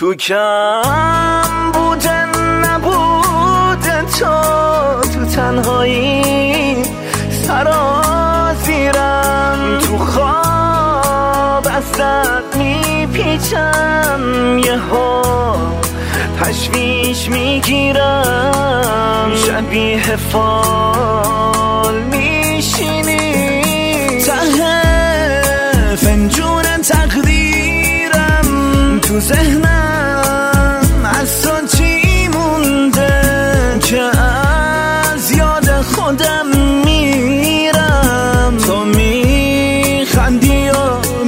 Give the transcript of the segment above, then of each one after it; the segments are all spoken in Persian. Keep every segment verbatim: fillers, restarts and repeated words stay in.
تو کم بودن نبودن تو تو تنهایی سرازیرم تو خواب ازت میپیچم یه ها تشویش میگیرم شبیه فال میشینی ته فنجون تقدیرم تو ذهنم از تو چی مونده که از یاد خودم میرم تو میخندی و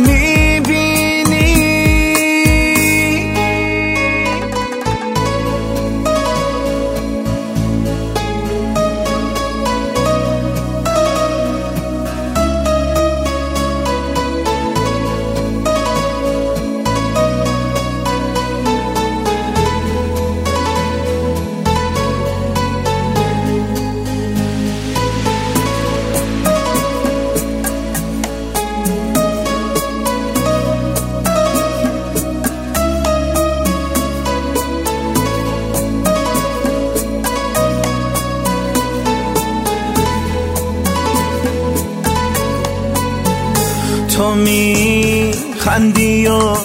تو میخندی و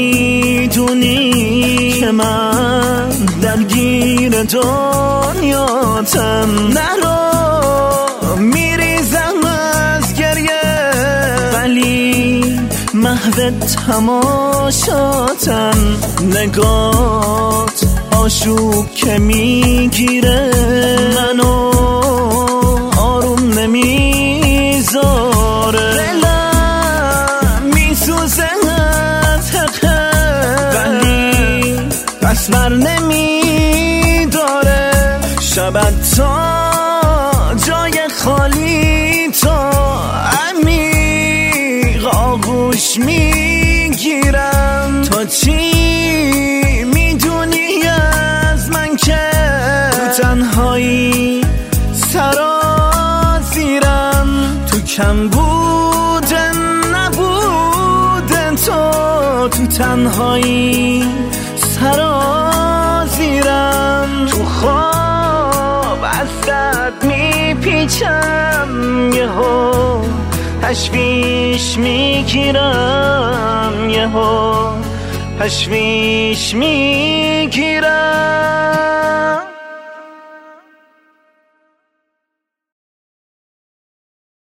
میدونی که من درگیر دنیاتم نرو میریزم از گریه ولی محو تماشاتم نگات آشوب که میگیره منو آروم نمیذاره تصور نمی داره شبت تا جای خالی تو عمیق آغوش میگیرم تو چی میدونی از من که تو تنهایی سرازیرم تو کم بودن نبودن تو تو تنهایی سرازیرم تو خواب ازت میپیچم یهو تشویش میگیرم یهو تشویش میگیرم